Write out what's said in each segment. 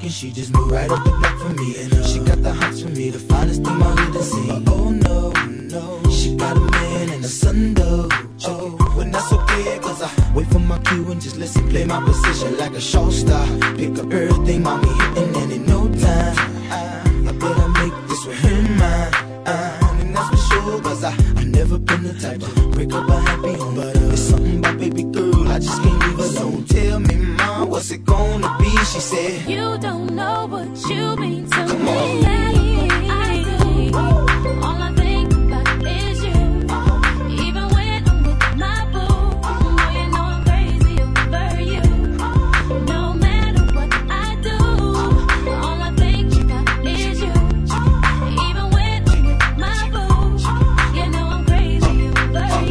and she just moved right up the block for me. And she got the hots for me, the finest thing my hood has seen. Oh no, no, she got a man and a son though. Oh, well that's okay, cause I wait for my cue and just listen, play my position like a show star. Pick up everything, mommy hitting, and in no time I bet I make this with her mine. And that's for sure, cause I never been the type to break up a happy home. But it's something about baby girl, I just can't leave alone. Tell me, mom, what's it gonna be? She said, you don't know what you mean to come me. on. I do. All I think about is you. Even when I'm with my boo, boy, you know I'm crazy over you. No matter what I do, all I think about is you. Even when I'm with my boo, you know I'm crazy over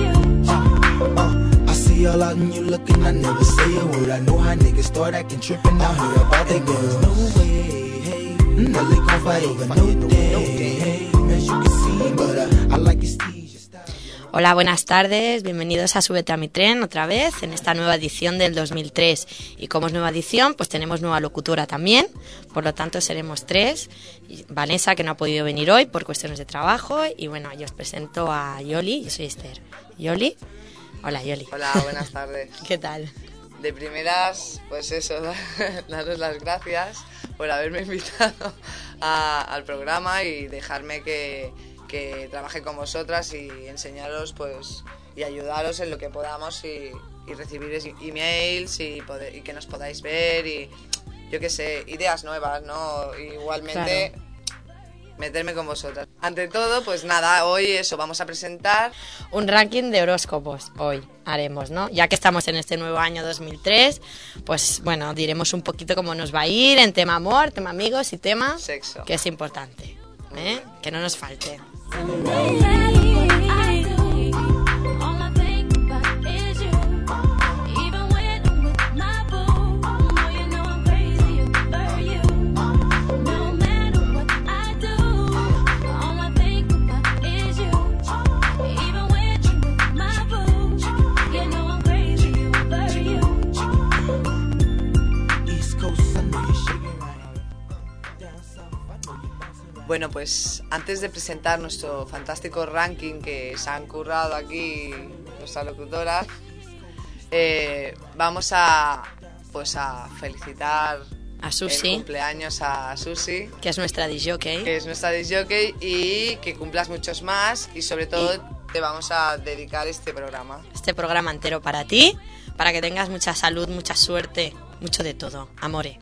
you. I see all out and you looking, I never say a word. I know how niggas start acting trippin', I heard about that girl. No way, hey, now they gon' fight over no day, hey, as you can see, but I like your steez. Hola, buenas tardes, bienvenidos a Súbete a mi tren otra vez en esta nueva edición del 2003. Y como es nueva edición, pues tenemos nueva locutora también, por lo tanto seremos tres. Vanessa, que no ha podido venir hoy por cuestiones de trabajo, y bueno, yo os presento a Yoli, yo soy Esther. Yoli, hola Yoli. Hola, buenas tardes. ¿Qué tal? De primeras, pues eso, daros las gracias por haberme invitado al programa y dejarme que trabaje con vosotras y enseñaros pues y ayudaros en lo que podamos y recibir emails y que nos podáis ver y yo qué sé, ideas nuevas, ¿no? Igualmente claro. Meterme con vosotras. Ante todo, pues nada, hoy eso, vamos a presentar un ranking de horóscopos. Hoy haremos, ¿no? Ya que estamos en este nuevo año 2003, pues bueno, diremos un poquito cómo nos va a ir en tema amor, tema amigos y tema sexo, que es importante, ¿eh? Que no nos falte. Bueno, pues antes de presentar nuestro fantástico ranking que se han currado aquí nuestras locutoras, vamos a felicitar a Susi, el cumpleaños a Susi, que es nuestra disjockey. Y que cumplas muchos más y sobre todo te vamos a dedicar este programa. Este programa entero para ti, para que tengas mucha salud, mucha suerte, mucho de todo, amore.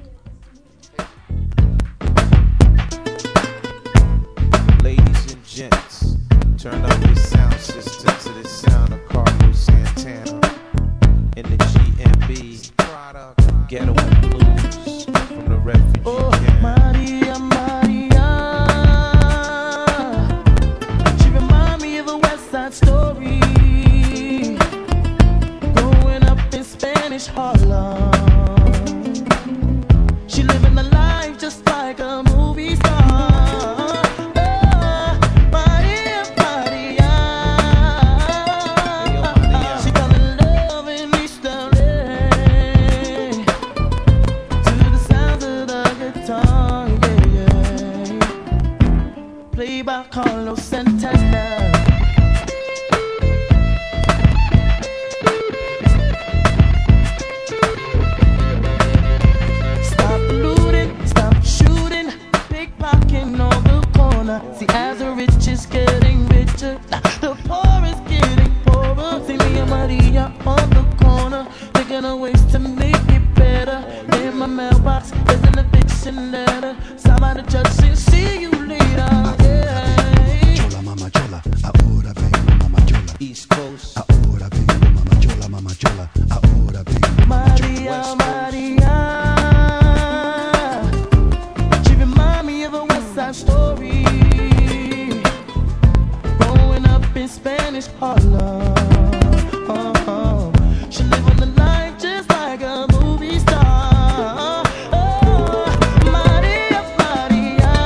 Ladies and gents, turn up your sound system to the sound of Carlos Santana in the GMB Ghetto Blues from the refugee camp. Maria, Maria, she remind me of a West Side Story, growing up in Spanish Harlem. She living the life just like a movie star. By Carlos Santana. Stop looting, stop shooting, pickpocketing on the corner. See, as the rich is getting richer, the poor is getting poorer. See me and Maria on the corner, thinking of ways to make it better. In my mailbox, there's an eviction letter. Somebody just said, see you later. East Coast. Ahora vengo, mama chola. Ahora vengo, Maria, Maria. She remind me of a West Side Story, growing up in Spanish Harlem. She live on the line just like a movie star. Maria, Maria.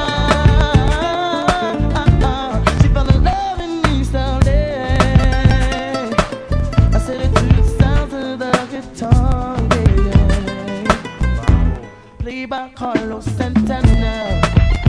Maria, Carlos Santana.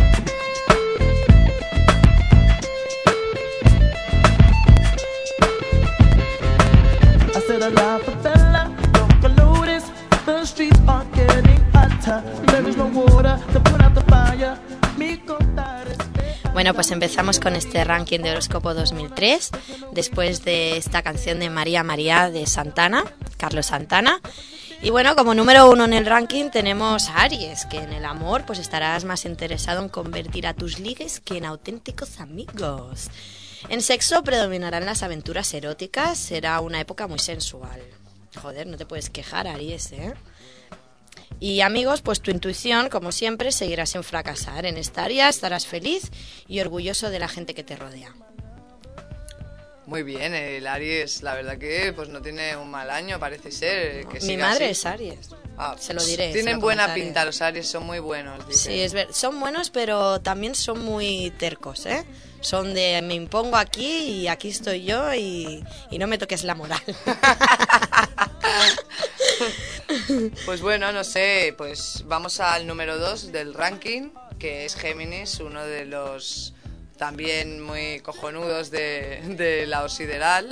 I said a la favela, local lotus. The streets are getting hotter. There is no water to put out the fire. Me contar es Bueno, pues empezamos con este ranking de horóscopo 2003, después de esta canción de María María de Santana, Carlos Santana. Y bueno, como número 1 en el ranking tenemos a Aries, que en el amor pues estarás más interesado en convertir a tus ligues que en auténticos amigos. En sexo predominarán las aventuras eróticas, será una época muy sensual. Joder, no te puedes quejar, Aries, ¿eh? Y amigos, pues tu intuición, como siempre, seguirá sin fracasar. En esta área estarás feliz y orgulloso de la gente que te rodea. Muy bien, el Aries, la verdad que pues no tiene un mal año, parece ser. Que Mi siga madre así. es Aries. Ah, Se lo diré. Tienen se lo buena comentaré. pinta los Aries, son muy buenos. Dicen. Sí, son buenos, pero también son muy tercos, ¿eh? Son de me impongo aquí y aquí estoy yo y no me toques la moral. Pues bueno, no sé, pues vamos al número 2 del ranking, que es Géminis, uno de los también muy cojonudos de la sideral,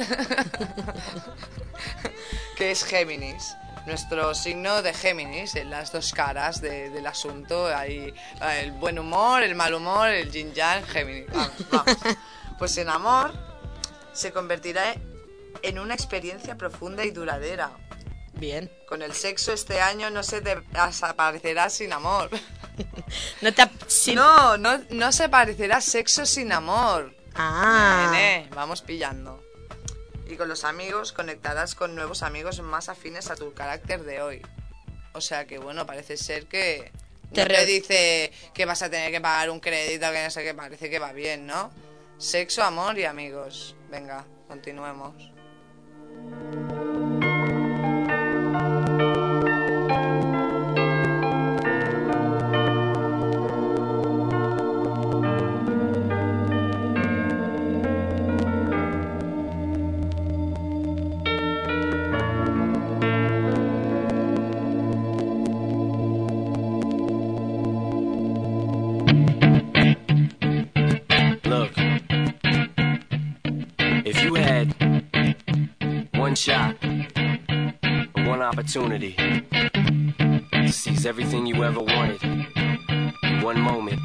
que es Géminis. Nuestro signo de Géminis, en las dos caras del asunto, hay el buen humor, el mal humor, el yin yang, Géminis. Vamos. Pues en amor se convertirá en una experiencia profunda y duradera. Bien. Con el sexo este año no se te desaparecerá sin amor. No te... sin- No se parecerá sexo sin amor. Ah. Nene, vamos pillando. Y con los amigos conectarás con nuevos amigos más afines a tu carácter de hoy. O sea que bueno, parece ser que no te dice que vas a tener que pagar un crédito, que no sé qué, parece que va bien, ¿no? Sexo, amor y amigos. Venga, continuemos. Look, if you had one shot, one opportunity to seize everything you ever wanted in one moment,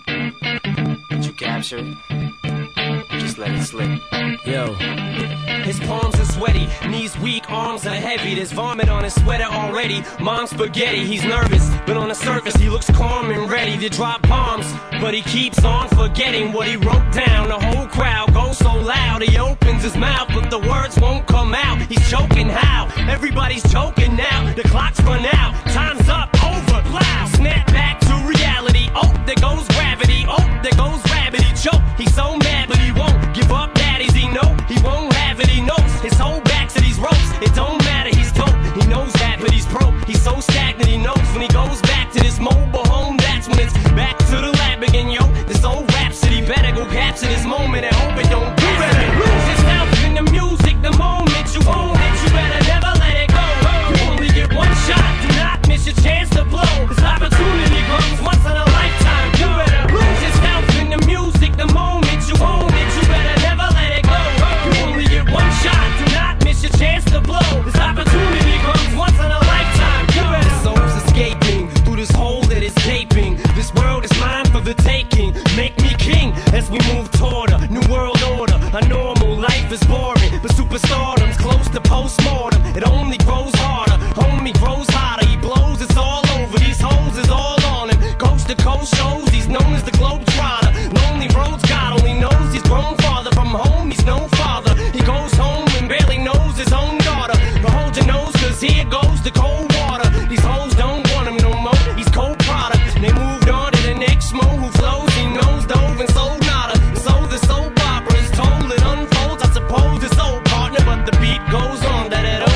did you capture it? Just let it slip. Yo. His palms are sweaty, knees weak, arms are heavy. There's vomit on his sweater already. Mom's spaghetti, he's nervous, but on the surface he looks calm and ready to drop bombs. But he keeps on forgetting what he wrote down. The whole crowd goes so loud, he opens his mouth, but the words won't come out. He's choking how? Everybody's choking now. The clock's run out, time's up, over, plow. Snap back to reality. Oh, there goes gravity. Oh, there goes rabbit. He choke. He's so mad, but he won't give up. Daddies, he know he won't have it. He knows his whole back to these ropes. It don't matter. He's dope. He knows that, but he's broke. He's so stagnant. He knows when he goes back to this mobile home. That's when it's back to the lab again, yo. This old rhapsody better go capture this moment and hope it don't do better. Lose yourself in the music. The moment you own it, you better never let it go. You only get one shot. Do not miss your chance to blow. This opportunity comes once in a lifetime. You better lose yourself in the music. The moment you own it, you better never let it go. You only get one shot. Do not miss your chance to blow. This opportunity comes once in a lifetime. You better. The soul's escaping through this hole that is gaping. This world is mine for the taking. Make me king as we move toward a new world order. A normal life is boring, but superstardom's close to postmortem. It only grows harder, homie grows hotter. He blows, it's all over. These hoes is all on him. Coast to coast shows, he's known as the Globetrotter. Lonely roads, God only knows he's grown farther from home. He's no father. He goes home and barely knows his own daughter. But hold your nose, cause here goes the cold water. These hoes don't want him no more. He's cold product. They moved on to the next mo who flows. He knows dove and sold nada. And so the soap opera is told. It unfolds. I suppose it's old partner, but the beat goes on.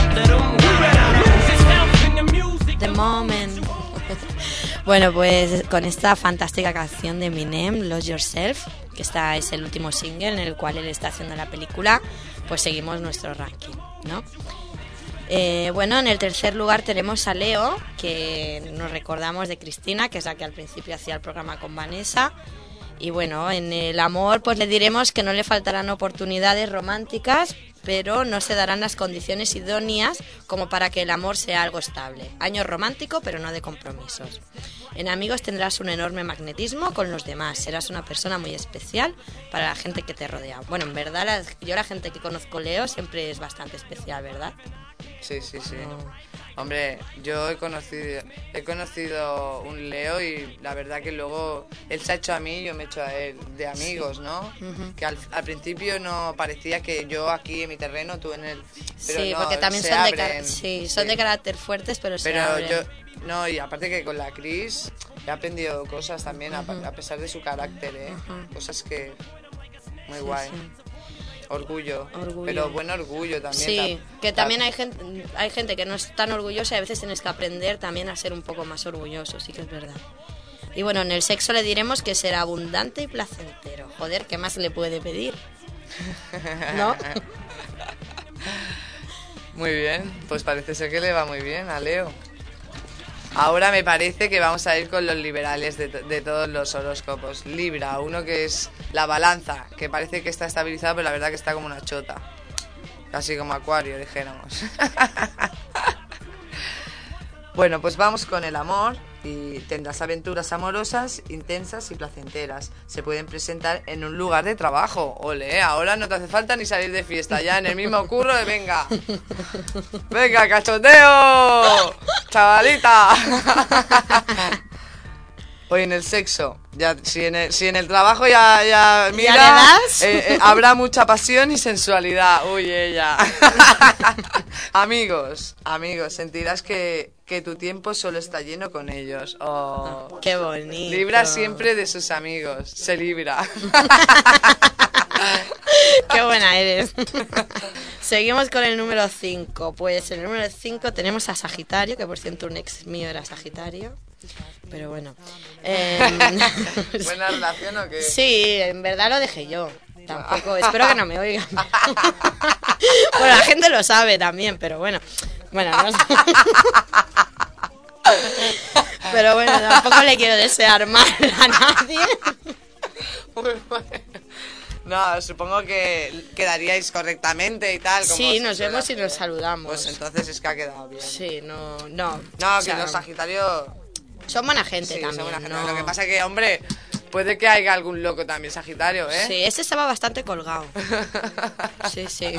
The moment. Bueno, pues con esta fantástica canción de Eminem, Lose Yourself, que esta es el último single en el cual él está haciendo la película, pues seguimos nuestro ranking, ¿no? Bueno, en el tercer lugar tenemos a Leo, que nos recordamos de Cristina, que es la que al principio hacía el programa con Vanessa. Y bueno, en el amor pues le diremos que no le faltarán oportunidades románticas, pero no se darán las condiciones idóneas como para que el amor sea algo estable. Año romántico, pero no de compromisos. En amigos tendrás un enorme magnetismo con los demás. Serás una persona muy especial para la gente que te rodea. Bueno, en verdad, yo la gente que conozco Leo siempre es bastante especial, ¿verdad? Sí. Hombre, yo he conocido un Leo y la verdad que luego él se ha hecho a mí y yo me he hecho a él, de amigos, ¿no? Uh-huh. Que al principio no parecía que yo aquí en mi terreno, tú en él. Pero sí, no, porque también se son abren, son de carácter fuertes, pero se abren. No, y aparte que con la Cris he aprendido cosas también, Uh-huh. a pesar de su carácter, ¿eh? Uh-huh. Cosas que... Muy Sí, guay. sí. Orgullo, pero buen orgullo también. Sí, que también hay gente que no es tan orgullosa y a veces tienes que aprender también a ser un poco más orgulloso, sí que es verdad. Y bueno, en el sexo le diremos que será abundante y placentero. Joder, ¿qué más le puede pedir? ¿No? Muy bien, pues parece ser que le va muy bien a Leo. Ahora me parece que vamos a ir con los liberales de todos los horóscopos. Libra, uno que es la balanza, que parece que está estabilizado, pero la verdad que está como una chota. Casi como Acuario, dijéramos. Bueno, pues vamos con el amor y tendrás aventuras amorosas, intensas y placenteras. Se pueden presentar en un lugar de trabajo. Ole, ahora no te hace falta ni salir de fiesta, ya en el mismo curro de venga. Venga, cachondeo, chavalita. Oye, en el sexo, ya, si en el trabajo ya mira, ¿Ya le das? habrá mucha pasión y sensualidad. Uy, ella. Amigos, sentirás que tu tiempo solo está lleno con ellos. Oh. Qué bonito. Libra siempre de sus amigos, se libra. Qué buena eres. Seguimos con el número 5. Pues en el número 5 tenemos a Sagitario, que por cierto un ex mío era Sagitario. Pero bueno. ¿Buena relación o qué? Sí, en verdad lo dejé yo. Tampoco, espero que no me oigan. Bueno, la gente lo sabe también, pero bueno. Bueno, no sé. Pero bueno, tampoco le quiero desear mal a nadie. Muy bueno. No, supongo que quedaríais correctamente y tal. Como Sí, si nos fuera- vemos y nos saludamos. Pues entonces es que ha quedado bien. Sí, no. No, O que sea, los Sagitarios... son buena gente Sí, también. son buena gente. ¿no? Lo que pasa es que, hombre, puede que haya algún loco también Sagitario, ¿eh? Sí, ese estaba bastante colgado. Sí.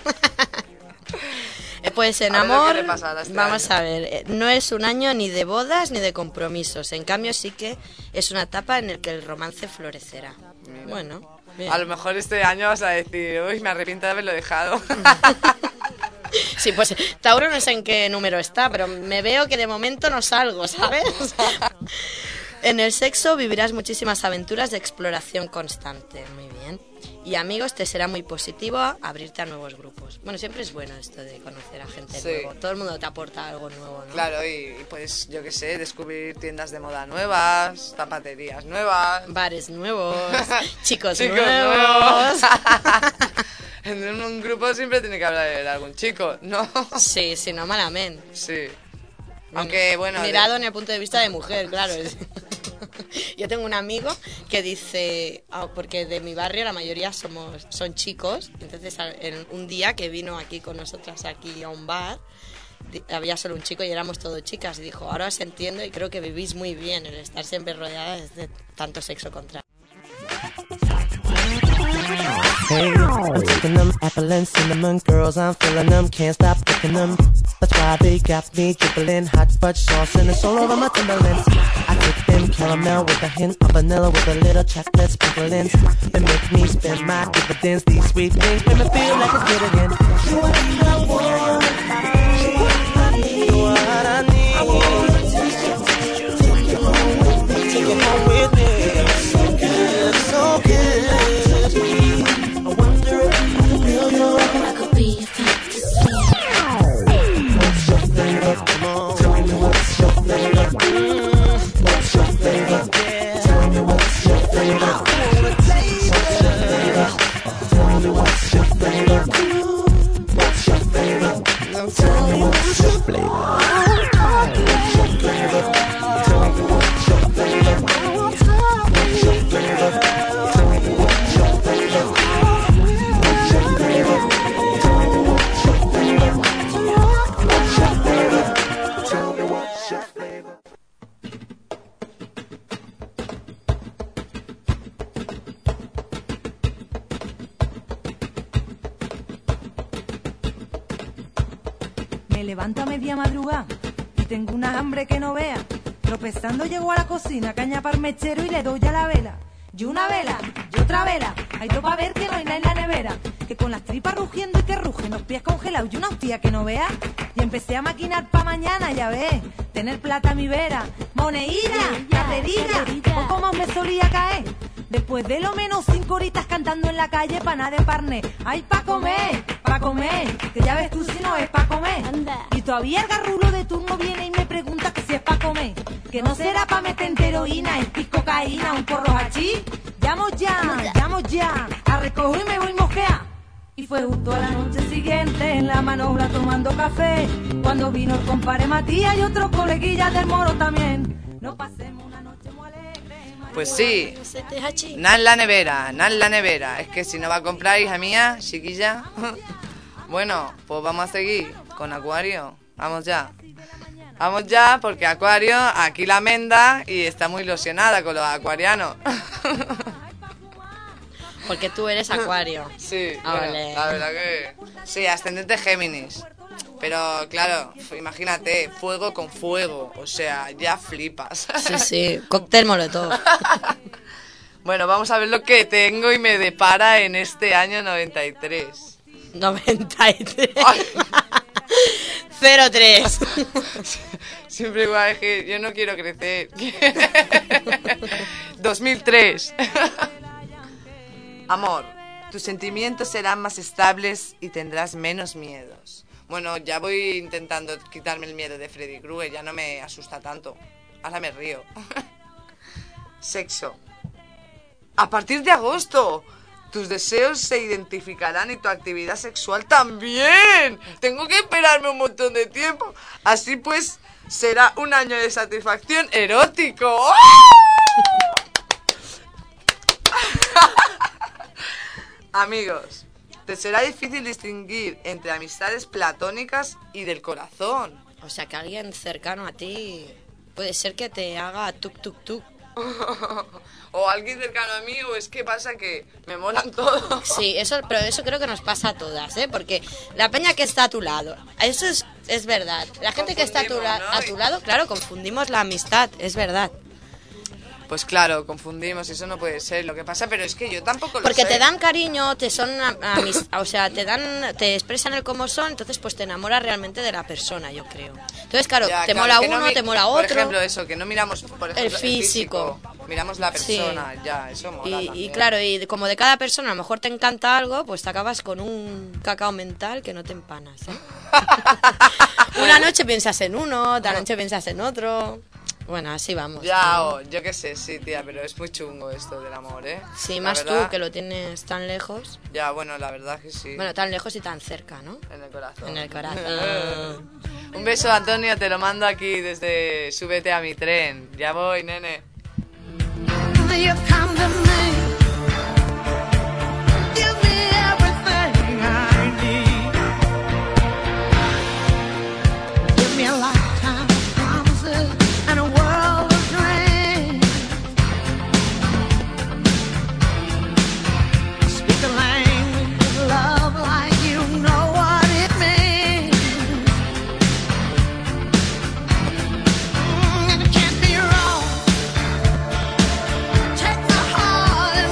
Pues en A ver lo amor, que le pasará este vamos año. a ver, no es un año ni de bodas ni de compromisos. En cambio sí que es una etapa en la que el romance florecerá. Mira. Bueno, bien. A lo mejor este año vas a decir, uy, me arrepiento de haberlo dejado. Sí, pues Tauro no sé en qué número está, pero me veo que de momento no salgo, ¿sabes? En el sexo vivirás muchísimas aventuras de exploración constante. Muy bien. Y amigos, te será muy positivo abrirte a nuevos grupos. Bueno, siempre es bueno esto de conocer a gente Sí. nueva. Todo el mundo te aporta algo nuevo, ¿no? Claro, y pues, yo qué sé, descubrir tiendas de moda nuevas, zapaterías nuevas. Bares nuevos, chicos Chicos nuevos. En un grupo siempre tiene que hablar de algún chico, ¿no? Sí, no malamente. Sí. Aunque, bueno... Mirado en el punto de vista de mujer, claro. Yo tengo un amigo que dice, porque de mi barrio la mayoría son chicos, entonces un día que vino aquí con nosotras aquí a un bar, había solo un chico y éramos todos chicas, y dijo, ahora os entiendo y creo que vivís muy bien el estar siempre rodeadas de tanto sexo contrario. Hey, I'm taking them apple and cinnamon girls, I'm feeling them, can't stop picking them. That's why they got me dribbling hot fudge sauce and it's all over my Timberlands. I take them caramel with a hint of vanilla with a little chocolate sprinkling. They make me spend my dividends. These sweet things make me feel like a kid again. You are the one, you are what I need. Take it home with me. It's so good, so good. I wonder if you feel your I could be a fantasy. what's your flavor? Come on, tell me what's your flavor. What's your flavor? Yeah. Tell me what's your flavor. I wanna taste it. Tell me what's your flavor. What's your flavor? Me levanto a media madrugada y tengo una hambre que no vea. Tropezando llego a la cocina, caña par mechero y le doy a la vela. Y una vela, y otra vela, hay todo para ver que no hay nada en la nevera. Que con las tripas rugiendo y que rugen, los pies congelados y una hostia que no vea. Y empecé a maquinar pa' mañana, ya ves, tener plata a mi vera. Moneína, carrerilla, poco más me solía caer. Después de lo menos 5 horitas cantando en la calle, pana de parné. Ay, pa' comer, que ya ves tú si no es pa' comer. Y todavía el garrulo de turno viene y me pregunta que si es pa' comer. Que no será pa' meter heroína, el cocaína, un porro hachís. Llamo ya, a recojo y me voy mosquea. Y fue justo a la noche siguiente en la manobra tomando café, cuando vino el compadre Matías y otros coleguillas del Moro también. Nos pasemos una noche muy alegre. Pues sí, nada en la nevera. Es que si no va a comprar, hija mía, chiquilla. Bueno, pues vamos a seguir con Acuario. Vamos ya, porque Acuario aquí la menda y está muy ilusionada con los acuarianos. Porque tú eres Acuario. Sí, Vale. la verdad que... Sí, ascendente Géminis. Pero claro, imagínate, fuego con fuego. O sea, ya flipas. Sí, cóctel molotov. Bueno, vamos a ver lo que tengo y me depara en este año 93. 93. 03. Siempre igual, es que yo no quiero crecer. 2003. Amor, tus sentimientos serán más estables y tendrás menos miedos. Bueno, ya voy intentando quitarme el miedo de Freddy Krueger, ya no me asusta tanto. Ahora me río. Sexo. A partir de agosto, tus deseos se identificarán y tu actividad sexual también. Tengo que esperarme un montón de tiempo. Así pues, será un año de satisfacción erótico. ¡Oh! Amigos, te será difícil distinguir entre amistades platónicas y del corazón. O sea, que alguien cercano a ti puede ser que te haga tuk tuk tuk. O alguien cercano a mí, o es que pasa que me molan todos. Sí, pero eso creo que nos pasa a todas, ¿eh? Porque la peña que está a tu lado, eso es verdad. La gente que está a tu lado, claro, confundimos la amistad, es verdad. Pues claro, confundimos, eso no puede ser. Lo que pasa, pero es que yo tampoco lo sé. Porque te dan cariño, te son o sea, te expresan el cómo son, entonces pues te enamoras realmente de la persona, yo creo. Entonces, claro, te mola uno, te mola otro. Por ejemplo, eso, que no miramos, por ejemplo, el físico. Miramos la persona, sí. Ya, eso mola y claro, y como de cada persona a lo mejor te encanta algo, pues te acabas con un cacao mental que no te empanas, ¿eh? Una noche piensas en uno, otra noche piensas en otro. Bueno, así vamos. Ya, yo qué sé, sí, tía, pero es muy chungo esto del amor, ¿eh? Sí, más verdad, tú, que lo tienes tan lejos. Ya, bueno, la verdad que sí. Bueno, tan lejos y tan cerca, ¿no? En el corazón. En el corazón. Un beso, Antonio, te lo mando aquí desde Súbete a mi tren. Ya voy, nene. Take my heart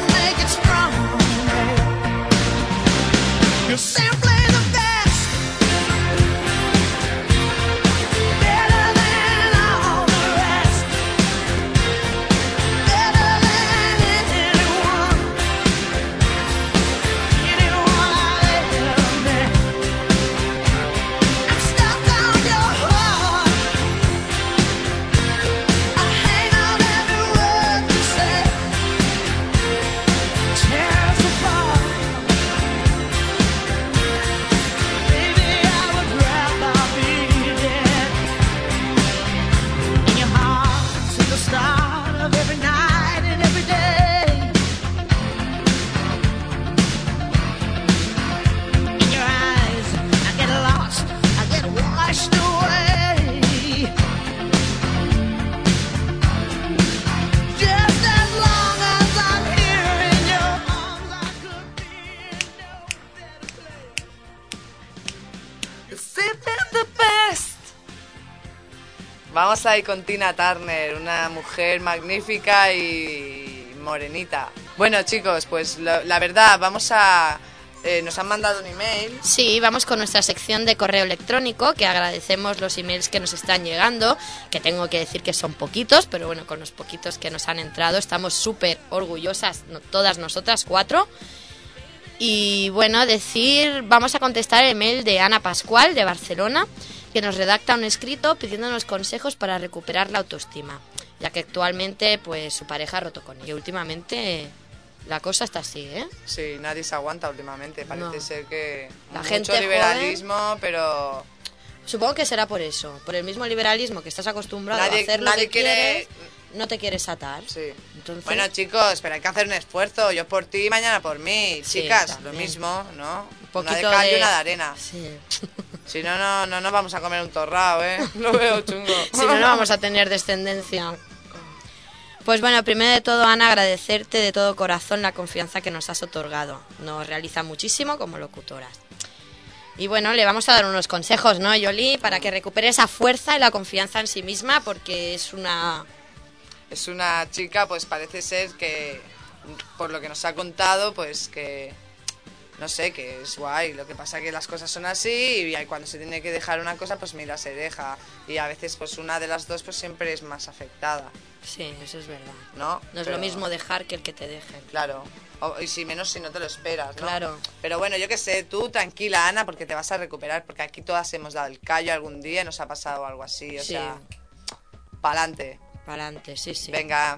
Vamos a ir con Tina Turner, una mujer magnífica y morenita. Bueno, chicos, pues la verdad, vamos a... nos han mandado un email. Sí, vamos con nuestra sección de correo electrónico, que agradecemos los emails que nos están llegando, que tengo que decir que son poquitos, pero bueno, con los poquitos que nos han entrado estamos súper orgullosas, todas nosotras 4. Y bueno, vamos a contestar el email de Ana Pascual, de Barcelona, que nos redacta un escrito pidiéndonos consejos para recuperar la autoestima, ya que actualmente pues su pareja ha roto con ella. Últimamente la cosa está así, ¿eh? Sí, nadie se aguanta últimamente. Parece No. ser que La mucho gente liberalismo, joven, pero supongo que será por eso, por el mismo liberalismo que estás acostumbrado a hacer lo nadie que quiere... quieres, no te quieres atar. Sí. Entonces, Bueno, chicos, pero hay que hacer un esfuerzo. Yo por ti, mañana por mí. Sí, Chicas, también. lo mismo, ¿no? un poquito Una de cal y de... una de arena. Sí. Si no nos vamos a comer un torrao, ¿eh? Lo veo chungo. Si no, no vamos a tener descendencia. Pues bueno, primero de todo, Ana, agradecerte de todo corazón la confianza que nos has otorgado. Nos realiza muchísimo como locutoras. Y bueno, le vamos a dar unos consejos, ¿no, Yoli? Para que recupere esa fuerza y la confianza en sí misma, porque es una chica, pues parece ser que, por lo que nos ha contado, pues que... No sé, que es guay. Lo que pasa que las cosas son así y cuando se tiene que dejar una cosa, pues mira, se deja. Y a veces, pues una de las dos, pues siempre es más afectada. Sí, eso es verdad. ¿No? No es Pero- lo mismo dejar que el que te dejen. Claro. Y si menos si no te lo esperas, ¿no? Claro. Pero bueno, yo qué sé, tú tranquila, Ana, porque te vas a recuperar, porque aquí todas hemos dado el callo algún día y nos ha pasado algo así, o Sí. sea, pa'lante. Para adelante, sí, sí. Venga.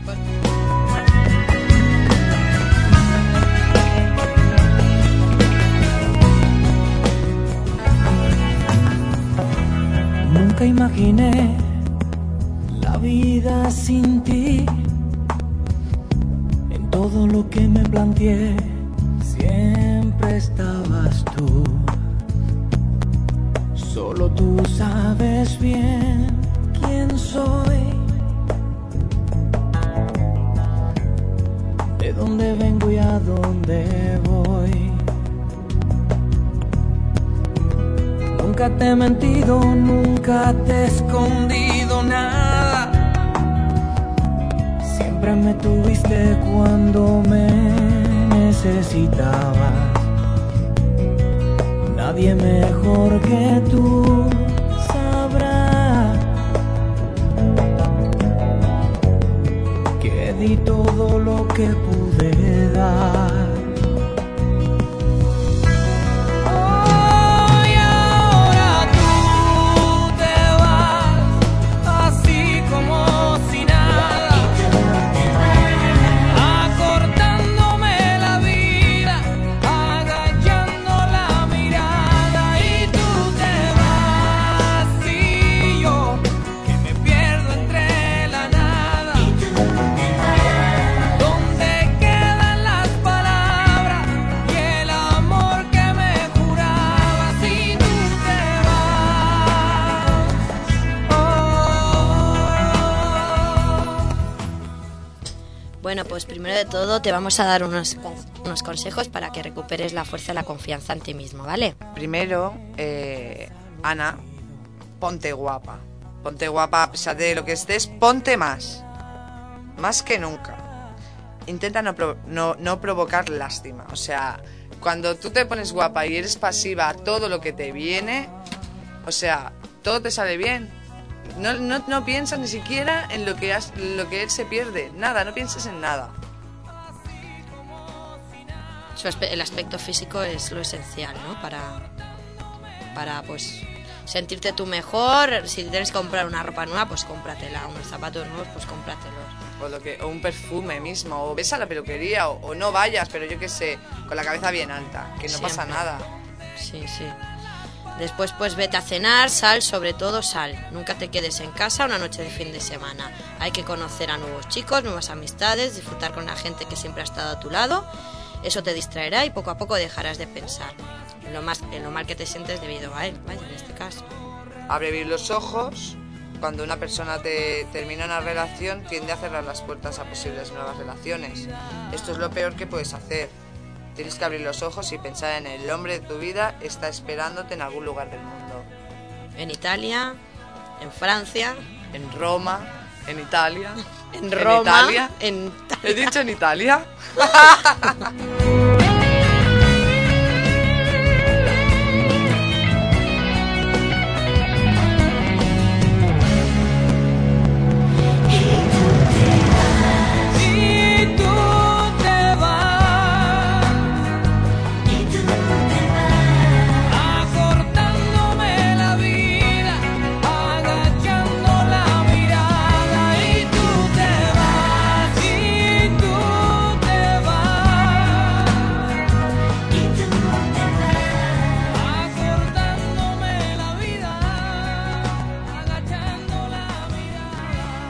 Nunca imaginé la vida sin ti. En todo lo que me planteé, siempre estabas tú. Solo tú sabes bien quién soy, de dónde vengo y a dónde voy. Nunca te he mentido, nunca te he escondido nada. Siempre me tuviste cuando me necesitabas. Nadie mejor que tú sabrá que di todo lo que pude dar. Bueno, pues primero de todo te vamos a dar unos consejos para que recuperes la fuerza y la confianza en ti mismo, ¿vale? Primero, Ana, ponte guapa. Ponte guapa a pesar de lo que estés, ponte más. Más que nunca. Intenta no provocar lástima. O sea, cuando tú te pones guapa y eres pasiva a todo lo que te viene, o sea, todo te sale bien. No piensas ni siquiera en lo que él se pierde. Nada, no pienses en nada. El aspecto físico es lo esencial, ¿no? Para pues sentirte tú mejor. Si tienes que comprar una ropa nueva, pues cómpratela. Unos zapatos nuevos, pues cómpratelos. O un perfume mismo, o ves a la peluquería, o no vayas, pero yo qué sé, con la cabeza bien alta, que no Siempre. pasa nada. Sí, sí. Después pues vete a cenar, sal, sobre todo sal. Nunca te quedes en casa una noche de fin de semana. Hay que conocer a nuevos chicos, nuevas amistades, disfrutar con la gente que siempre ha estado a tu lado. Eso te distraerá y poco a poco dejarás de pensar en lo mal que te sientes debido a él, vaya, en este caso. Abre bien los ojos. Cuando una persona te termina una relación, tiende a cerrar las puertas a posibles nuevas relaciones. Esto es lo peor que puedes hacer. Tienes que abrir los ojos y pensar en el hombre de tu vida está esperándote en algún lugar del mundo. En Italia, en Francia, En Roma, en Italia. en Roma, Italia. en ¿He dicho en Italia? Y tú te vas, acortándome la vida, agachando la mirada. Y tú te vas, y tú te vas, acortándome la vida, agachando la mirada.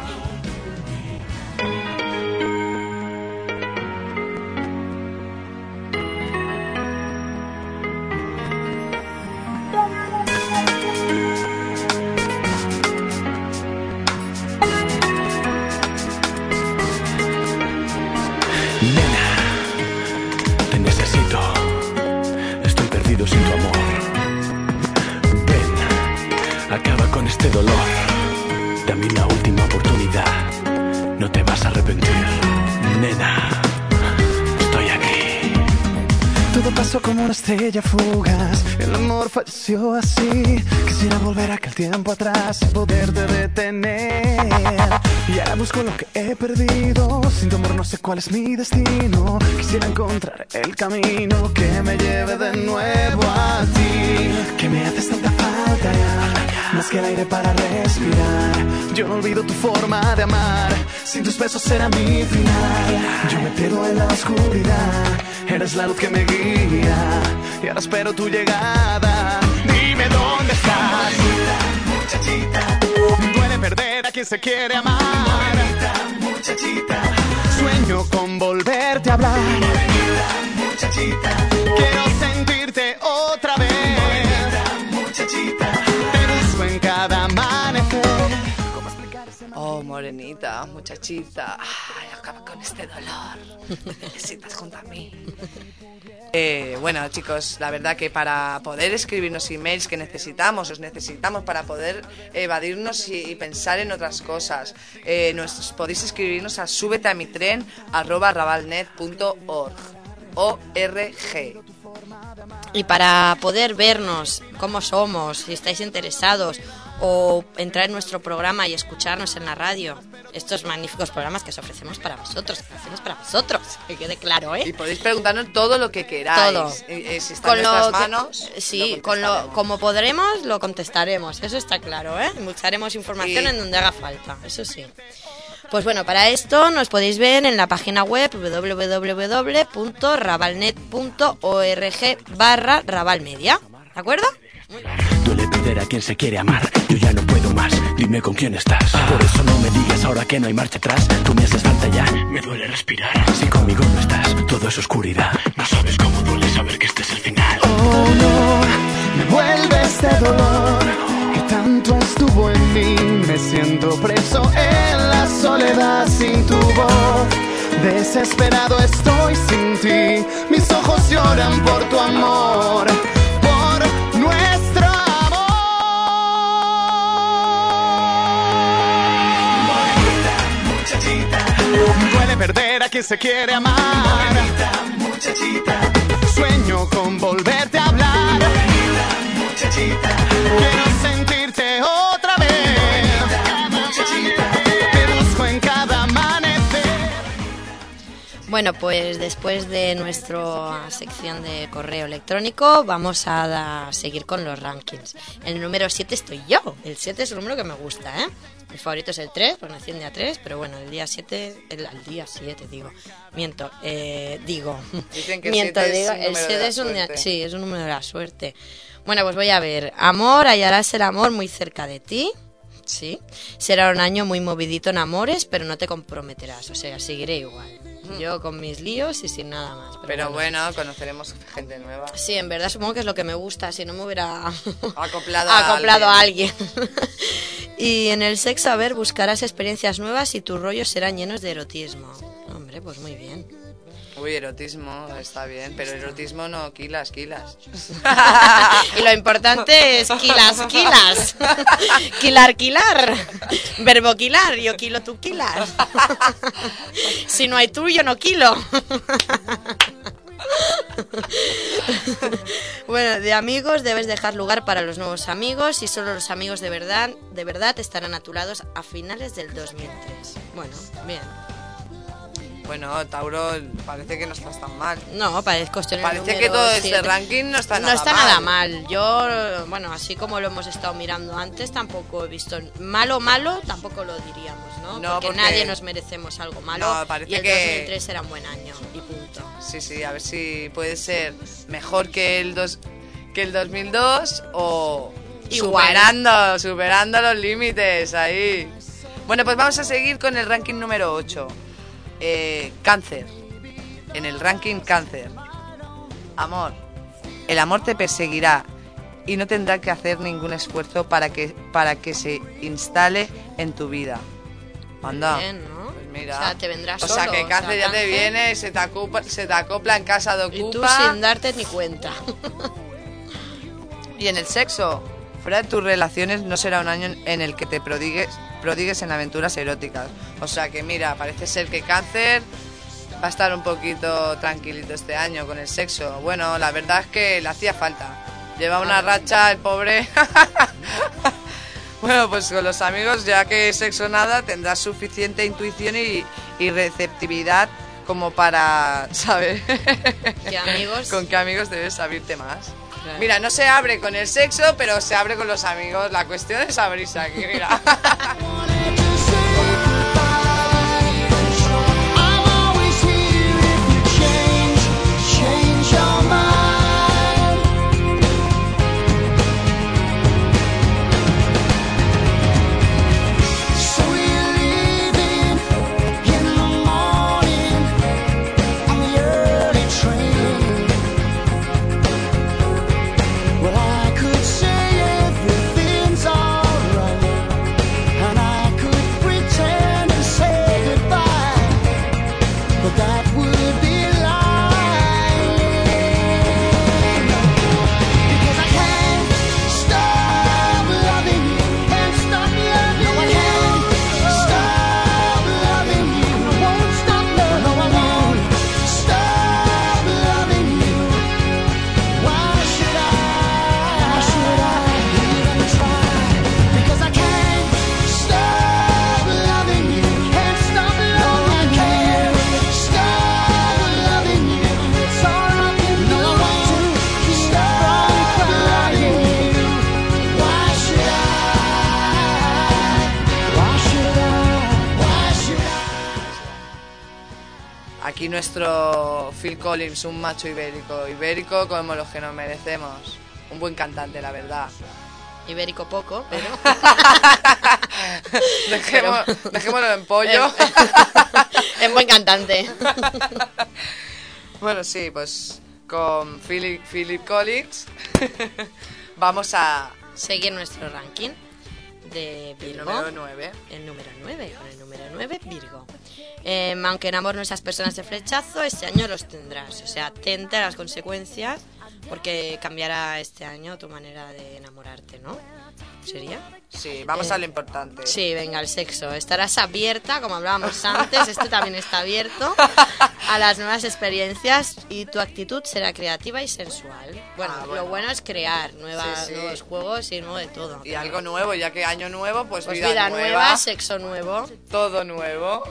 Nena, te necesito. Estoy perdido sin tu amor. Ven, acaba con este dolor. Dame una última oportunidad. No te vas a arrepentir. Nena, estoy aquí. Todo pasó como una estrella fugaz. El amor falleció así. Quisiera volver aquel tiempo atrás y poderte detener. Y ahora busco lo que he perdido. Sin tu amor no sé cuál es mi destino. Quisiera encontrar el camino que me lleve de nuevo a ti. Que me haces tanta falta ya, más que el aire para respirar. Yo no olvido tu forma de amar. Sin tus besos será mi final. Yo me pierdo en la oscuridad. Eres la luz que me guía y ahora espero tu llegada. Dime dónde estás, muchachita. Duele perder a quien se quiere amar. Muchachita, sueño con volverte a hablar. Muchachita, quiero sentirte otra vez. Muchachita, te busco en cada amanecer. Oh, morenita, muchachita. Ay, acaba con este dolor. Me necesitas junto a mí. Bueno, chicos, la verdad que para poder escribirnos emails que necesitamos, os necesitamos para poder evadirnos y pensar en otras cosas. Podéis escribirnos a subeteamitren@rabalnet.org. ORG. Y para poder vernos cómo somos, si estáis interesados, o entrar en nuestro programa y escucharnos en la radio, estos magníficos programas que os ofrecemos para vosotros, que hacemos para vosotros, que quede claro, ¿eh? Y podéis preguntarnos todo lo que queráis. Todo. Si está en nuestras manos, sí, lo como podremos, lo contestaremos, eso está claro, ¿eh? Buscaremos información Sí. en donde haga falta, eso sí. Pues bueno, para esto nos podéis ver en la página web www.rabalnet.org/rabalmedia, ¿de acuerdo? Duele perder a quien se quiere amar. Yo ya no puedo más. Dime con quién estás. Por eso no me digas ahora que no hay marcha atrás. Tú me haces falta ya. Me duele respirar. Si conmigo no estás, todo es oscuridad. No sabes cómo duele saber que este es el final. Oh no, me vuelve este dolor que tanto estuvo en mí. Me siento preso en la soledad sin tu voz. Desesperado estoy sin ti. Mis ojos lloran por tu amor, por nuestro amor. Muchachita, duele perder a quien se quiere amar. Muchachita, sueño con volverte a hablar. Muchachita, quiero sentirte otra vez. Muchachita, te busco en cada amanecer. Bueno, pues después de nuestra sección de correo electrónico vamos a seguir con los rankings. El número 7 estoy yo. El 7 es el número que me gusta, ¿eh? Mi favorito es el 3, porque nací el día 3, pero bueno, el día 7, miento, Dicen que miento, 7 es digo, un el número de 7 la es un, suerte. sí, es un número de la suerte. Bueno, pues voy a ver. Amor, hallarás el amor muy cerca de ti. Sí. Será un año muy movidito en amores, pero no te comprometerás. O sea, seguiré igual. Yo con mis líos y sin nada más. Pero bueno, conoceremos gente nueva. Sí, en verdad supongo que es lo que me gusta. Si no me hubiera Acoplado a alguien. Y en el sexo, a ver, buscarás experiencias nuevas y tus rollos serán llenos de erotismo. Hombre, pues muy bien. Uy, erotismo, está bien, pero erotismo no, kilas. Y lo importante es kilas. Quilar. Verbo quilar, yo quilo, tú quilas. Si no hay tú, yo no quilo. Bueno, de amigos debes dejar lugar para los nuevos amigos y solo los amigos de verdad estarán a tu lado a finales del 2003. Bueno, bien. Bueno, Tauro, parece que no estás tan mal. No, parece que todo este ranking no está nada mal. Yo, bueno, así como lo hemos estado mirando antes, tampoco he visto malo, tampoco lo diríamos, ¿no? No, porque nadie nos merecemos algo malo. No, parece y el que 2003 era un buen año y punto. Sí, a ver si puede ser mejor que el 2002 o superando los límites ahí. Bueno, pues vamos a seguir con el ranking número 8. Cáncer. En el ranking Cáncer. Amor. El amor te perseguirá y no tendrá que hacer ningún esfuerzo para que se instale en tu vida. Anda. Bien, ¿no? Pues mira. O sea, te vendrá solo. O sea, que Cáncer ya te viene, se te acopla en casa de Ocupa. Y tú sin darte ni cuenta. Y en el sexo. Fuera de tus relaciones no será un año en el que te prodigues en aventuras eróticas. O sea que mira, parece ser que Cáncer va a estar un poquito tranquilito este año con el sexo. Bueno, la verdad es que le hacía falta. Lleva una racha el pobre. Bueno, pues con los amigos, ya que sexo nada, tendrás suficiente intuición y receptividad como para saber con qué amigos debes abrirte más. Claro. Mira, no se abre con el sexo, pero se abre con los amigos. La cuestión es abrirse aquí, mira. Aquí nuestro Phil Collins, un macho ibérico como los que nos merecemos. Un buen cantante, la verdad. Ibérico poco, pero... Dejémoslo en pollo. Es buen cantante. Bueno, sí, pues con Philip Collins vamos a seguir nuestro ranking de Virgo. El número 9. El número 9, con el número 9, Virgo. Aunque en amor no esas personas de flechazo, este año los tendrás. O sea, atenta a las consecuencias, porque cambiará este año tu manera de enamorarte, ¿no? ¿Sería? Sí, vamos a lo importante. Sí, venga, el sexo. Estarás abierta, como hablábamos antes, este también está abierto a las nuevas experiencias y tu actitud será creativa y sensual. Bueno, lo bueno es crear nuevos juegos y nuevo de todo. Y algo nuevo, ya que año nuevo, pues vida nueva, sexo nuevo. Todo nuevo.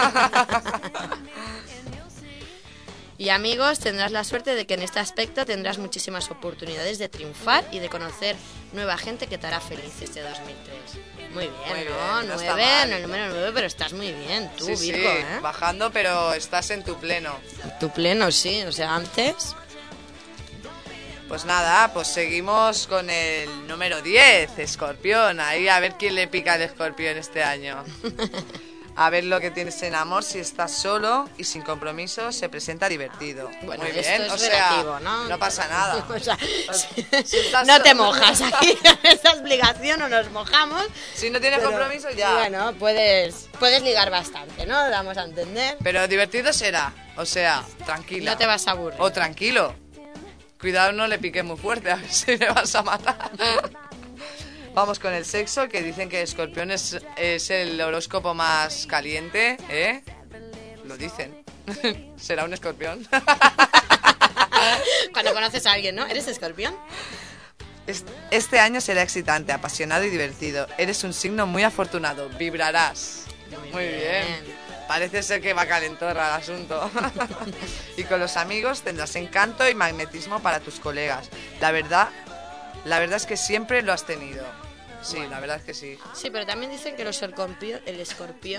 Y amigos, tendrás la suerte de que en este aspecto tendrás muchísimas oportunidades de triunfar y de conocer nueva gente que te hará feliz este 2003. Muy bien, ¿no? 9, en el número 9, pero estás muy bien, tú, sí, Virgo, sí, bajando, pero estás en tu pleno. Tu pleno, sí, o sea, antes... Pues nada, pues seguimos con el número 10, Escorpión. Ahí a ver quién le pica al Escorpión este año. A ver lo que tienes en amor si estás solo y sin compromiso se presenta divertido. Bueno, muy esto bien, es o sea, relativo, ¿no? no pasa nada. O sea, Si estás no te solo- mojas aquí con esta explicación, no nos mojamos. Si no tienes pero, compromiso ya. Bueno, puedes ligar bastante, ¿no? Damos a entender. Pero divertido será, o sea, tranquila. No te vas a aburrir. O tranquilo. Cuidado, no le piques muy fuerte, a ver si le vas a matar. Vamos con el sexo, que dicen que Escorpión es el horóscopo más caliente, ¿eh? Lo dicen. ¿Será un escorpión? Cuando conoces a alguien, ¿no? ¿Eres escorpión? Este año será excitante, apasionado y divertido. Eres un signo muy afortunado. Vibrarás. Muy bien. Parece ser que va calentorra el asunto. Y con los amigos tendrás encanto y magnetismo para tus colegas. La verdad es que siempre lo has tenido. Sí, la verdad es que sí. Sí, pero también dicen que los el escorpión,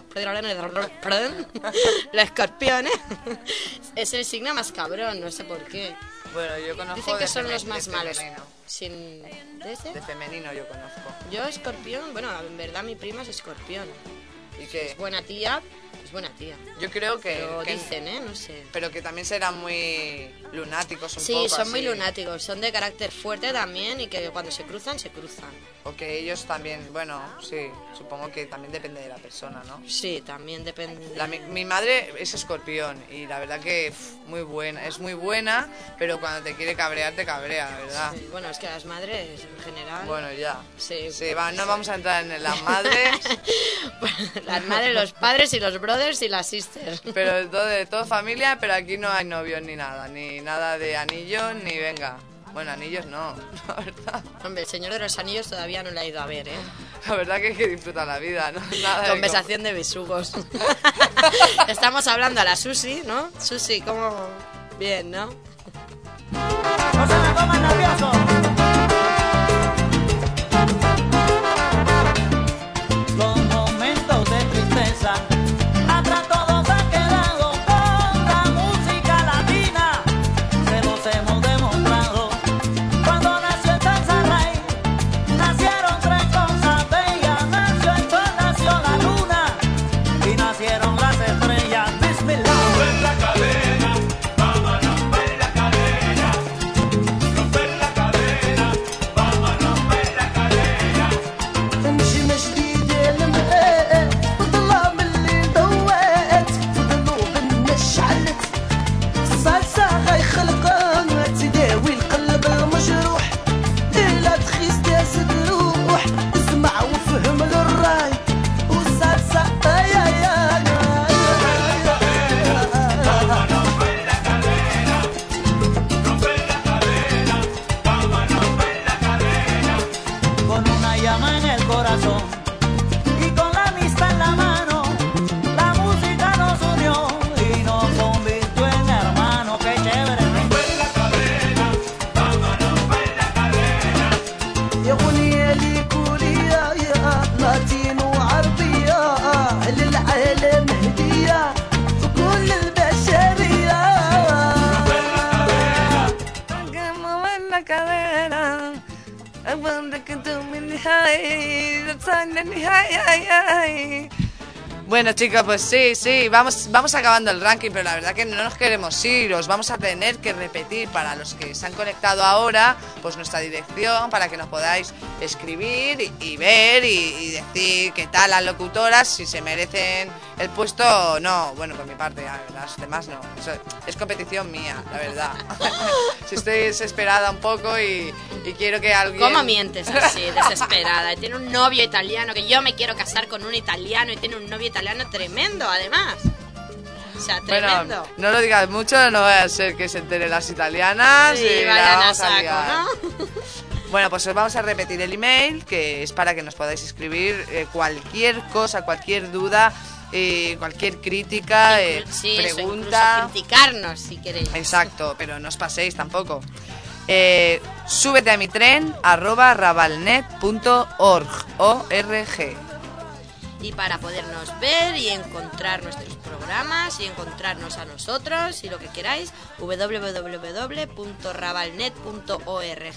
los escorpiones, es el signo más cabrón, no sé por qué. Bueno, yo conozco Dicen que de son feme- los más de malos. femenino. Sin... ¿De ese? De femenino yo conozco. Yo escorpión, bueno, en verdad mi prima es escorpión. ¿Y qué? Es buena tía, es buena tía. Yo creo que... Pero que- dicen, no sé. Pero que también serán muy lunáticos un Sí, poco. son muy así. lunáticos, son de carácter fuerte también y que cuando se cruzan, se cruzan. O que ellos también, bueno, sí, supongo que también depende de la persona, ¿no? Sí, también depende. Mi madre es escorpión y la verdad que muy buena, es muy buena, pero cuando te quiere cabrear, te cabrea, ¿verdad? Sí, bueno, es que las madres en general... Bueno, ya. Sí, No vamos a entrar en las madres, las madres, los padres y los brothers y las sisters. pero de todo familia, pero aquí no hay novios ni nada de anillos, ni venga. Bueno, anillos no, la verdad. Hombre, el Señor de los Anillos todavía no la ha ido a ver, ¿eh? La verdad que hay que disfrutar la vida, ¿no? Nada de Conversación de besugos. Estamos hablando a la Susi, ¿no? Susi, ¿cómo...? Bien, ¿no? No se me pongan nerviosos. Los momentos de tristeza atrás todos han quedado con la música latina. Se los hemos demostrado. Cuando nació el salsa rey, nacieron tres cosas bellas. Nació el sol, nació la luna y nacieron las estrellas. Bismillah. La cadena, vamos a romper la cadena, romper la cadena, vamos a romper la cadena. نمشي جديد المرأة وظلام اللي دوات وذنوب الناس شعلت الصلصة غي خلقان تداوي القلب المجروح إلا تخيس داس تروح اسمع وفهم للراي والصلصة con una llama en el corazón y con la amistad en la mano, la música nos unió y nos convirtió en hermanos. ¡Qué chévere! يا أغنية لكوريا يا لاتينو عربية للعالم هدية وكل البشرية la cadena. Bueno, chicos, pues sí, vamos acabando el ranking, pero la verdad que no nos queremos ir, os vamos a tener que repetir para los que se han conectado ahora, pues nuestra dirección, para que nos podáis escribir y ver y decir qué tal las locutoras, si se merecen el puesto o no. Bueno, por mi parte, las demás no. Eso es competición mía, la verdad. Si estoy desesperada un poco y quiero que alguien... ¿Cómo mientes así, desesperada? Y tiene un novio italiano, que yo me quiero casar con un italiano y tiene un novio italiano tremendo, además. O sea, tremendo. Bueno, no lo digas mucho, no vaya a ser que se enteren las italianas Sí, y la vayan a vamos saco, liar. ¿no? Bueno, pues os vamos a repetir el email, que es para que nos podáis escribir cualquier cosa, cualquier duda, cualquier crítica, Sí, eso, pregunta. incluso criticarnos si queréis. Exacto, pero no os paséis tampoco. Súbete a mi tren @rabalnet.org. Y para podernos ver y encontrar nuestros programas y encontrarnos a nosotros y lo que queráis,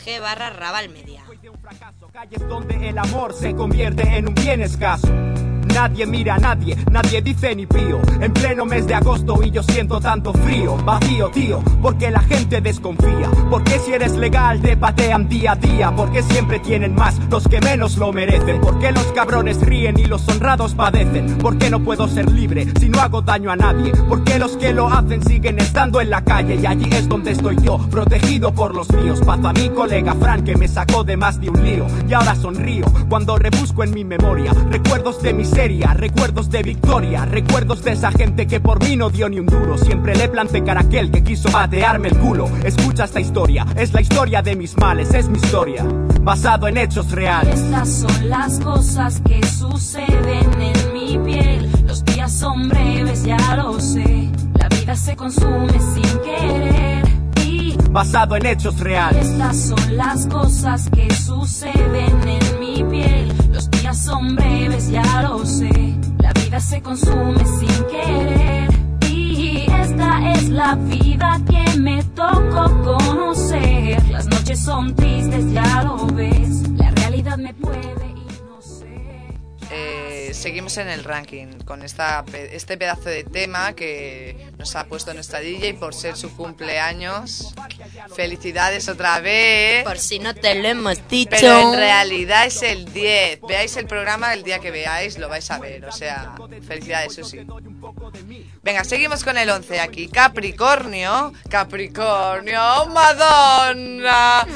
www.rabalnet.org/rabalmedia. Calles donde el amor se convierte en un bien escaso. nadie mira a nadie, nadie dice ni pío. En pleno mes de agosto y yo siento tanto frío, vacío, tío, porque la gente desconfía. Porque si eres legal te patean día a día. Porque siempre tienen más los que menos lo merecen. Porque los cabrones ríen y los honrados padecen. Porque no puedo ser libre si no hago daño a nadie. Porque los que lo hacen siguen estando en la calle. Y allí es donde estoy yo, protegido por los míos. Paz a mi colega Fran que me sacó de más de un lío. Y ahora sonrío cuando rebusco en mi memoria recuerdos de miseria, recuerdos de victoria, recuerdos de esa gente que por mí no dio ni un duro. Siempre le planté cara a aquel que quiso patearme el culo. Escucha esta historia, es la historia de mis males, es mi historia, basado en hechos reales. Estas son las cosas que suceden en mi piel. Los días son breves, ya lo sé. La vida se consume sin querer. Y basado en hechos reales. estas son las cosas que suceden en mi piel. Los días son breves, ya lo sé. La vida se consume sin querer. Y esta es la vida que me tocó conocer. Las noches son tristes, ya lo ves. La realidad me puede y no sé. Seguimos en el ranking con este pedazo de tema que nos ha puesto nuestra DJ por ser su cumpleaños. Felicidades otra vez. Por si no te lo hemos dicho. Pero en realidad es el 10. Veáis el programa el día que veáis, lo vais a ver. O sea, felicidades, Susi. Venga, seguimos con el 11 aquí. Capricornio. Capricornio, Madonna.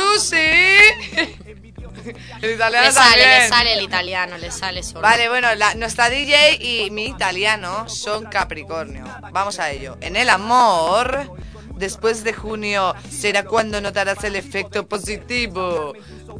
Susi. El italiano Le sale, también. le sale el italiano, le sale solo. Vale, bueno, nuestra DJ y mi italiano son Capricornio. Vamos a ello. En el amor, después de junio será cuando notarás el efecto positivo.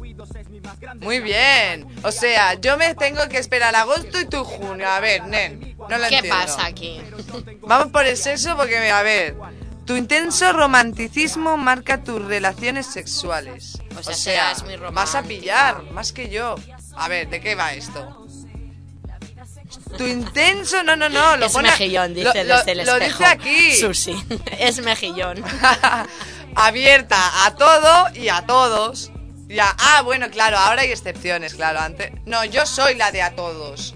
Muy bien. O sea, yo me tengo que esperar agosto y tú junio. A ver, nen, no lo ¿Qué entiendo. pasa aquí? Vamos por el sexo porque, a ver, tu intenso romanticismo marca tus relaciones sexuales. O sea, serás muy vas a pillar, más que yo. A ver, ¿de qué va esto? Tu intenso, no, lo es pone... mejillón, dice desde el espejo. Lo dice aquí. Susi, es mejillón. Abierta a todo y a todos. Ya, bueno, claro, ahora hay excepciones, claro, antes... No, yo soy la de a todos.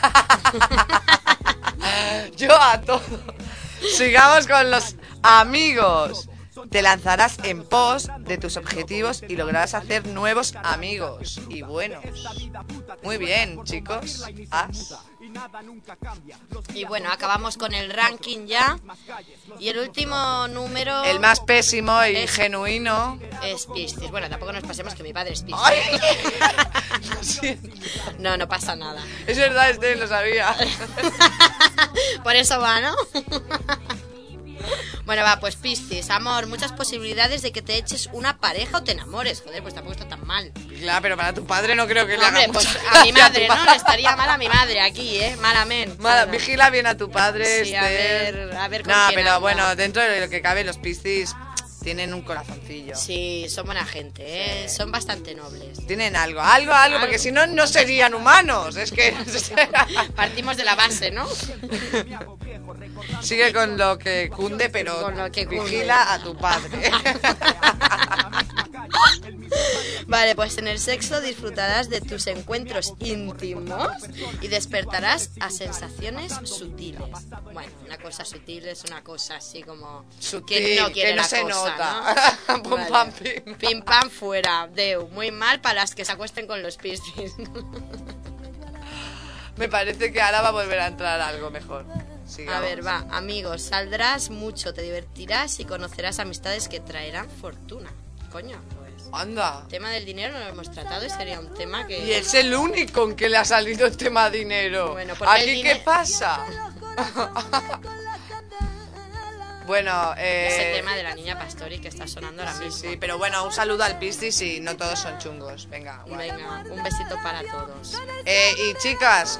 Yo a todos. Sigamos con los amigos. Te lanzarás en pos de tus objetivos y lograrás hacer nuevos amigos y buenos. Muy bien, chicos. Y bueno, acabamos con el ranking ya. Y el último número... El más pésimo y genuino es Piscis. Bueno, tampoco nos pasemos que mi padre es Piscis. No pasa nada. Es verdad, lo sabía. Por eso va, ¿no? Bueno, va, pues Piscis, amor, muchas posibilidades de que te eches una pareja o te enamores. Joder, pues tampoco está tan mal. Claro, pero para tu padre no creo que le Hombre, haga pues mucha a mi gracia madre, tu ¿no? Le estaría mal a mi madre aquí, malamente. Vigila bien a tu padre. Sí, a ver con No, quién pero anda. bueno, dentro de lo que cabe, los Piscis tienen un corazoncillo. Sí, son buena gente, ¿eh? Son bastante nobles. Tienen algo, porque si no, no serían humanos. Es que... Partimos de la base, ¿no? Sigue con lo que cunde, pero Con lo que cunde. vigila a tu padre. Vale, pues en el sexo disfrutarás de tus encuentros íntimos y despertarás a sensaciones sutiles. Bueno, una cosa sutil es una cosa así como... Sutil, que no quiere que no la se cosa, nota. ¿no? Pum, Vale. pam, pim. Pim, pam, fuera. Deu. Muy mal para las que se acuesten con los Piscis. Me parece que ahora va a volver a entrar algo mejor. Sigamos. A ver, va, amigos, saldrás mucho, te divertirás y conocerás amistades que traerán fortuna. Coño, pues... Anda. El tema del dinero no lo hemos tratado y sería un tema que... Y es el único en que le ha salido el tema dinero. Bueno, porque ¿aquí el qué pasa? Bueno, Es el tema de la niña Pastori que está sonando ahora mismo. Sí, pero bueno, un saludo al Piscis y no todos son chungos. Venga, guay. Venga, un besito para todos. Y chicas,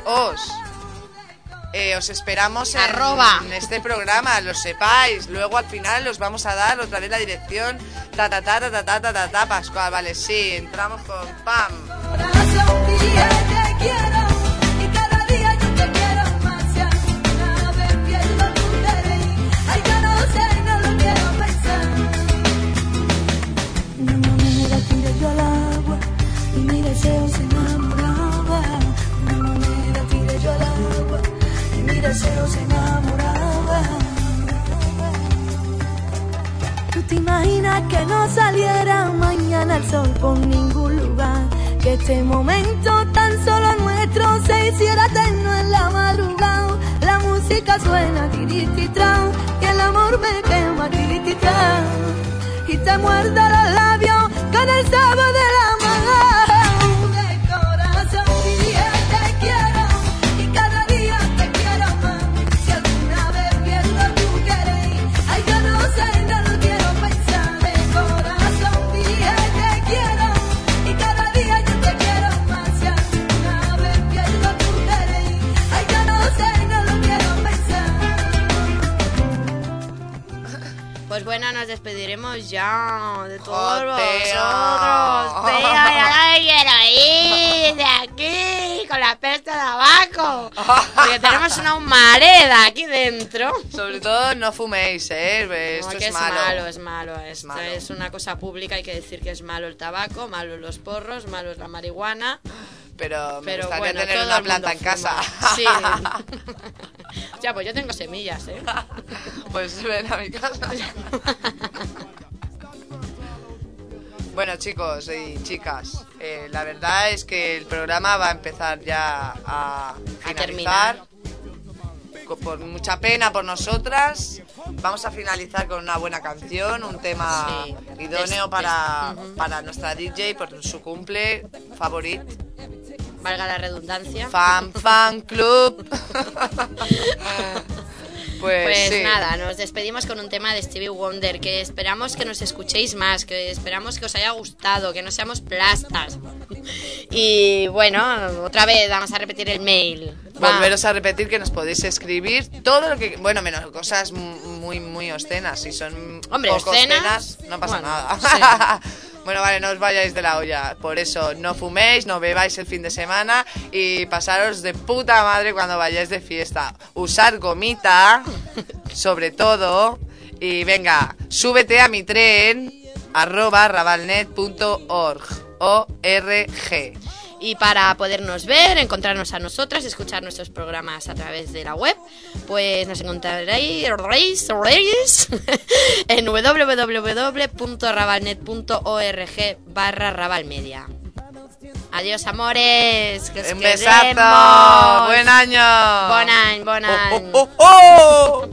os esperamos ¡Arroba! en este programa, lo sepáis. Luego al final os vamos a dar otra vez la dirección. Pascual, vale, sí, entramos con ¡pam! Yo al agua y mi deseo se enamoraba. De una manera tiré yo al ¿Te imaginas que no saliera mañana el sol por ningún lugar? Que este momento tan solo nuestro se hiciera eterno en la madrugada. La música suena tirititra, y el amor me quema tirititra, y te muerde los labios con el sabor de la mano. De corazón dije te quiero, y cada día te quiero más. Si alguna vez pierdo tu querer, ay yo no sé, no lo quiero pensar. De corazón dije te quiero, y cada día yo te quiero más. Si alguna vez pierdo tu querer, ay yo no sé, no lo quiero pensar. Pues bueno, nos despediremos ya de todos Joteo. vosotros. Tío, ya no me quiero ir de aquí con la peste de abajo. Porque tenemos una humareda aquí dentro. Sobre todo no fuméis, esto No, que es malo. es malo. Esto es una cosa pública, hay que decir que es malo el tabaco, malo los porros, malo es la marihuana. Pero me gustaría bueno, tener todo una el planta en mundo casa. fuma. Sí. Ya, pues yo tengo semillas, ¿eh? Pues ven a mi casa. Bueno, chicos y chicas, la verdad es que el programa va a empezar ya a finalizar. Por mucha pena por nosotras. Vamos a finalizar con una buena canción, un tema idóneo para nuestra DJ por su cumple favorito. Valga la redundancia. Fan Club. Pues sí. Nada, nos despedimos con un tema de Stevie Wonder, que esperamos que nos escuchéis más, que esperamos que os haya gustado, que no seamos plastas. Y bueno, otra vez vamos a repetir el mail. Volveros a repetir que nos podéis escribir todo lo que... Bueno, menos cosas muy obscenas. Si son poco obscenas, no pasa nada. Sí. Bueno, vale, no os vayáis de la olla. Por eso, no fuméis, no bebáis el fin de semana y pasaros de puta madre cuando vayáis de fiesta. Usar gomita, sobre todo. Y venga, súbete a mi tren, @ravalnet.org. ORG. Y para podernos ver, encontrarnos a nosotras, escuchar nuestros programas a través de la web, pues nos encontraréis en www.ravalnet.org/ravalmedia. Adiós, amores. Que os Un besazo. queremos. Buen año. Bon any. Oh, oh, oh, oh.